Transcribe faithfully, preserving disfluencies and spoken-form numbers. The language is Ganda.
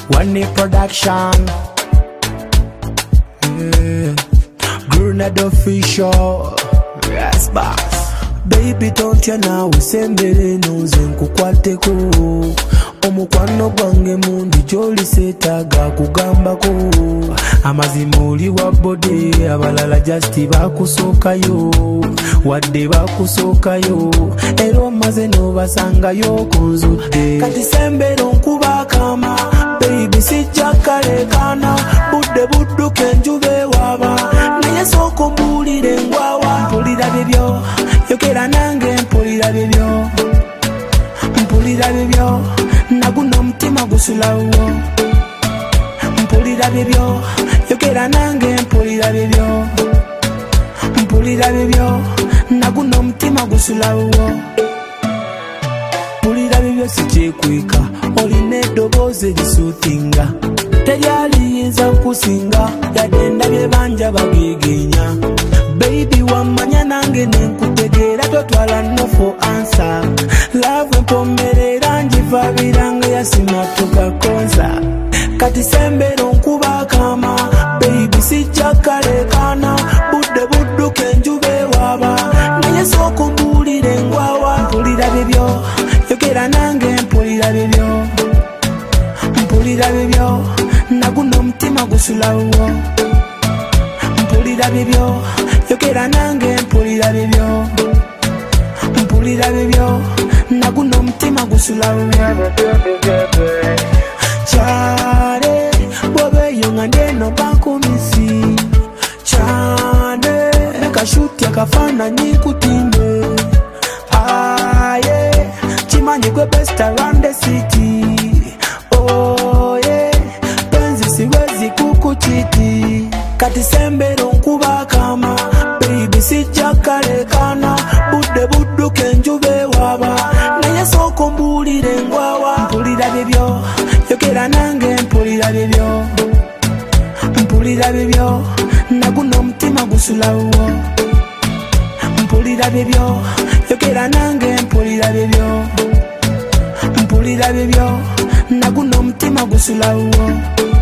One Day Production, yeah. Grenade Official, yes boss. Baby don't you now sembere nonze nkukwateko omukwano gwange mundi joli setaga kugambako amazima oli wa bode abalala just bakusookayo wadde bakusookayo era omaze n'obasangayo kunzudde kati sembero nkuba kama baby sijja kalekana budde budduka enjuba ewaba naye sooka ombuulire ngwawa mpulira bibyo yogera nange mpulira bibyo mpulira bibyo naguno omutima gusulawo mpulira bibyo yogera nange mpulira bibyo mpulira bibyo naguno omutima gusulawo mpulira bibyo sikyekweka olina eddoboozi erisuutinga teryaliyinza kusinga yadde ndabye banja bageegenya baby wamanya nange nenkutegeera totwala no for answer love mpomerera njiva biranga yasima tugakonza kati sembero nkuba kama baby sijja kalekana budde budduka enjuba ewaba naye sooka ombuulire ngwawa mpulira bibyo yogera nange mpulira bibyo mpulira bibyo naguno omutima gusulawo mpulira bibyo yogera nange mpulira bibyo mpulira bibyo naguno omutima gusulawo kyale bwobeeyo nga ndeno bankumisi kyane nekashuti akafaananyi kutimbe aye kimanyi gwe best around the city oye penzi siwezi kukuchiti kati sembero nkuba kama baby sijja kalekana budde budduka enjuba ewaba naye sooka ombuulire ngwawa mpulira bibyo yogera nange mpulira bibyo mpulira bibyo naguno omutima gusulawo mpulira bibyo yogera nange mpulira bibyo mpulira bibyo naguno omutima gusulawo